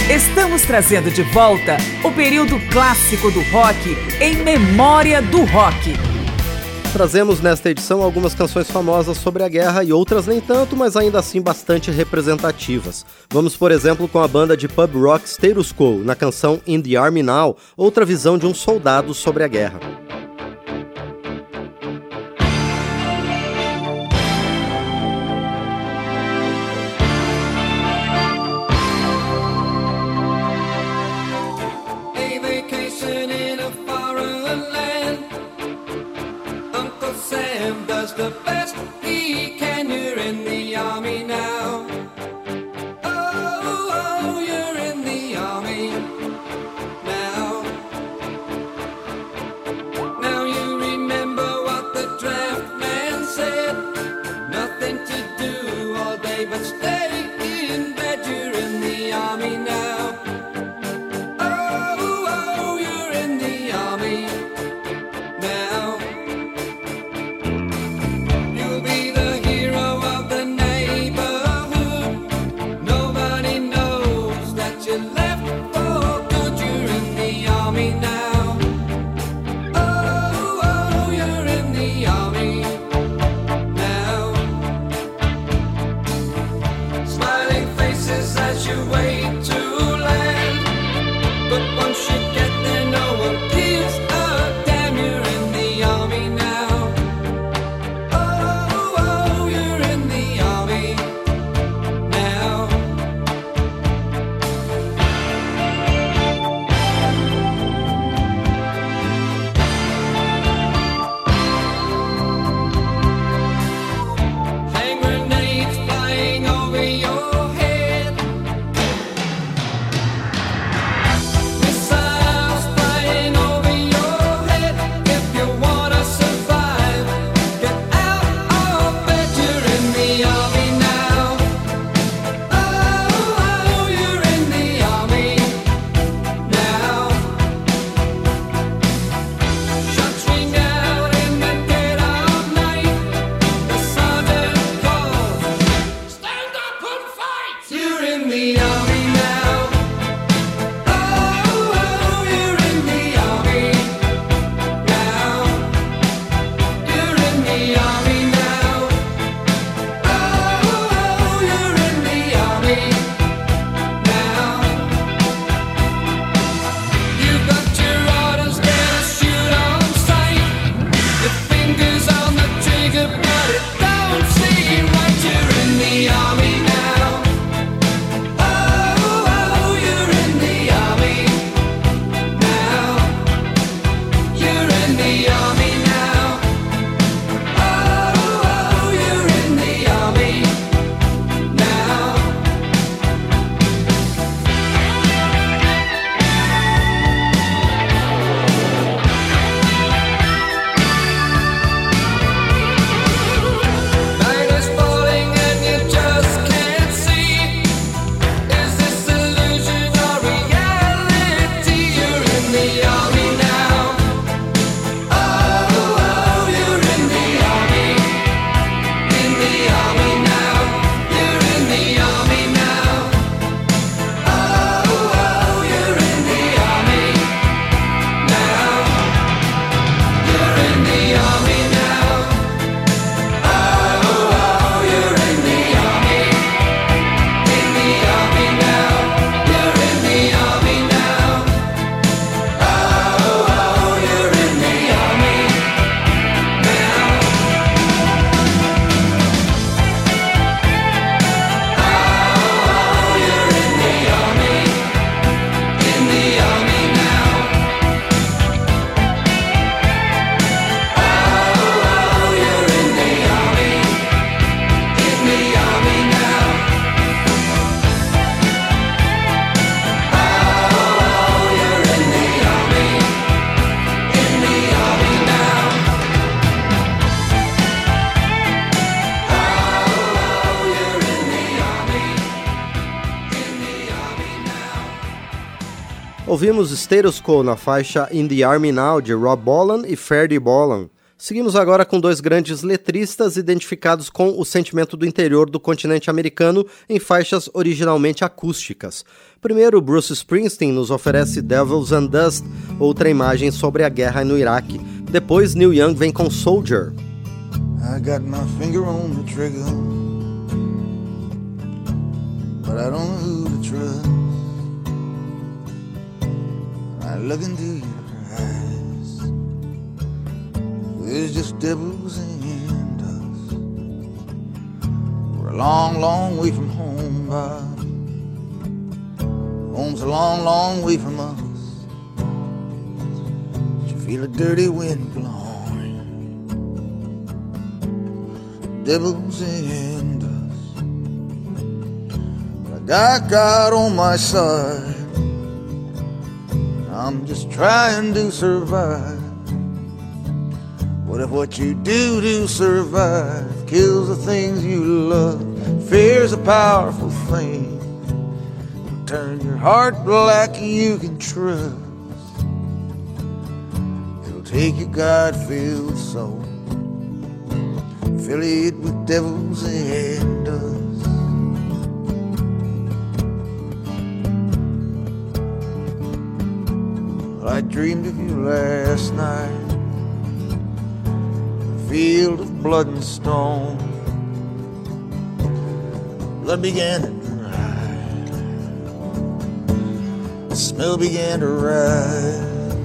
Estamos trazendo de volta o período clássico do rock em memória do rock. Trazemos nesta edição algumas canções famosas sobre a guerra e outras nem tanto, mas ainda assim bastante representativas. Vamos, por exemplo, com a banda de pub rock Status Quo, na canção In the Army Now, outra visão de um soldado sobre a guerra. Does the best he can, you're in the army now. Oh, you're in the army now. Now you remember what the draft man said. Nothing to do all day but stay in bed. You're in the army now. Oh, you're in the army now. Ouvimos Status Quo na faixa In the Army Now, de Rob Bolan e Ferdy Bolan. Seguimos agora com dois grandes letristas identificados com o sentimento do interior do continente americano em faixas originalmente acústicas. Primeiro, Bruce Springsteen nos oferece Devils and Dust, outra imagem sobre a guerra no Iraque. Depois, Neil Young vem com Soldier. I got my finger on the trigger, but I don't know who to trust. I look into your eyes, there's just devils and us. We're a long, long way from home, Bob. Home's a long, long way from us. But you feel a dirty wind blowing. Devils and us. But I got God on my side. I'm just trying to survive. What if what you do to survive kills the things you love? Fear's a powerful thing. It'll turn your heart black, you can trust. It'll take your God-filled soul, fill it with devils and dust. Well, I dreamed of you last night, a field of blood and stone. Blood began to dry, the smell began to rise.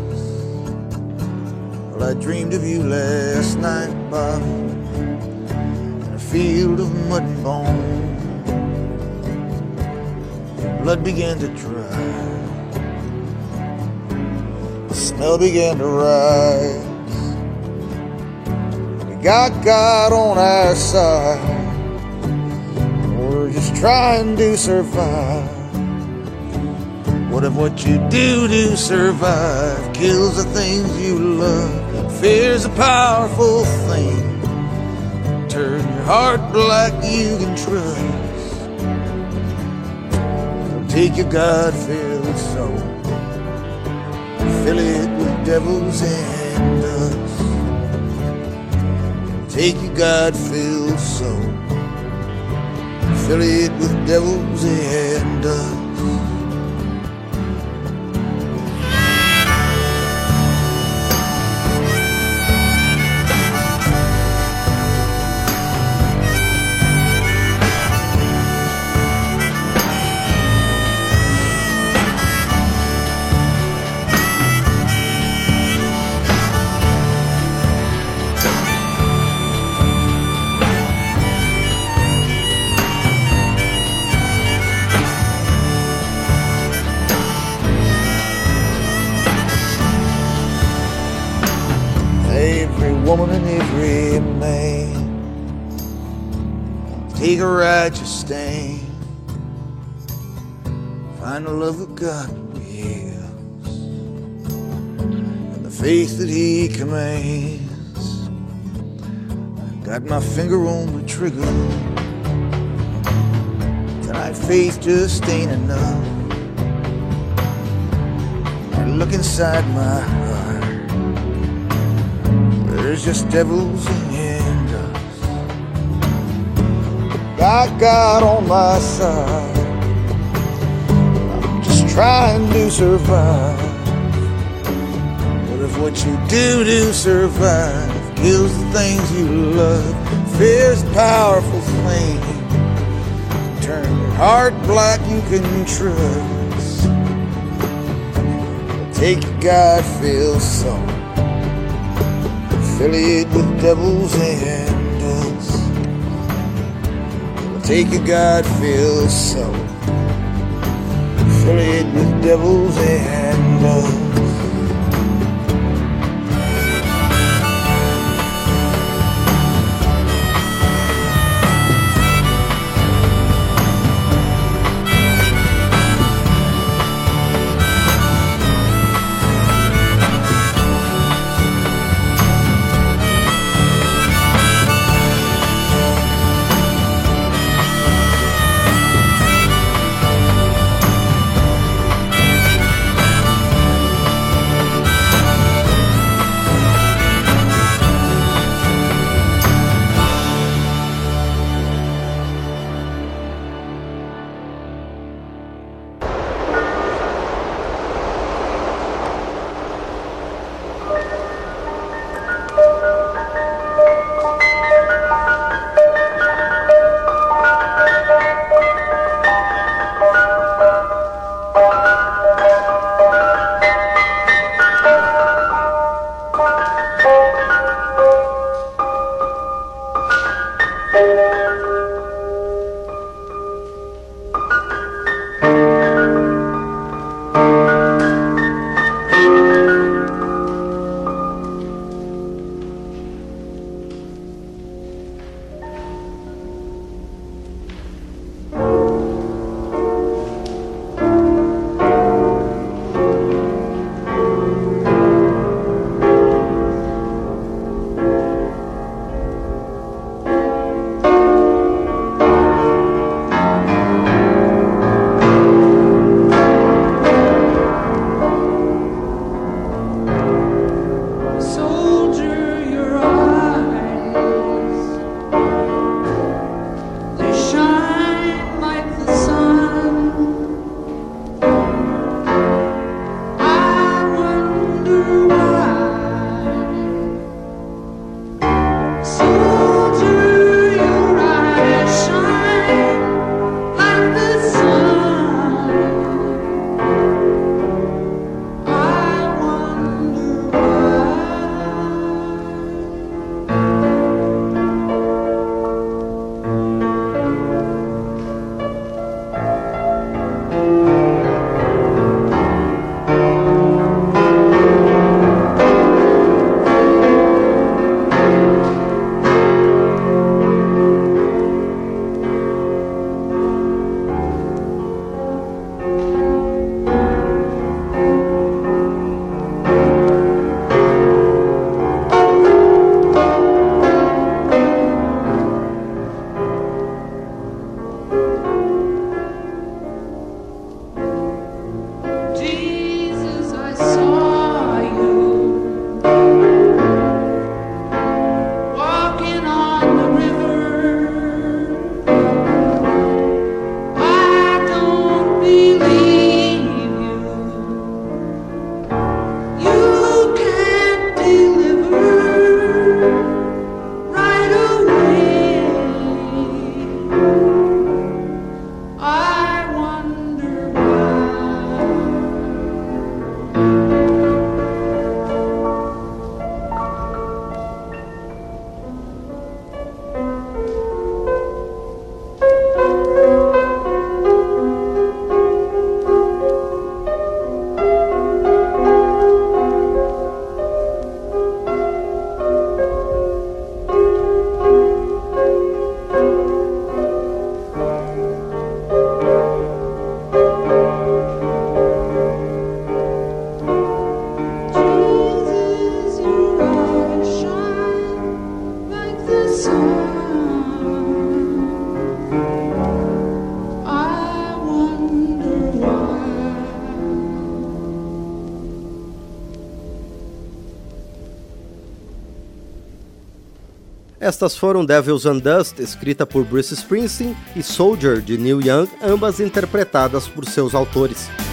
Well, I dreamed of you last night, Bobby, field of mud and bone. Blood began to dry, the smell began to rise. We got God on our side, we're just trying to survive. What if what you do to survive kills the things you love? Fear's a powerful thing. Turn your heart black, you can trust. It'll take your God-filled soul, fill it with devils and dust. It'll take your God-filled soul, fill it with devils and dust. Woman and every man, take a righteous stand, find the love that God gives and the faith that He commands. I got my finger on the trigger, tonight faith just ain't enough. I look inside my heart, there's just devils and us. Got God on my side, I'm just trying to survive. What if what you do to survive kills the things you love? Fear's a powerful thing, turn your heart black, you can trust. Take your God-filled soul, fill it with devils and dust. Take your God-filled soul, fill it with devils and dust. Estas foram Devils and Dust, escrita por Bruce Springsteen, e Soldier, de Neil Young, ambas interpretadas por seus autores.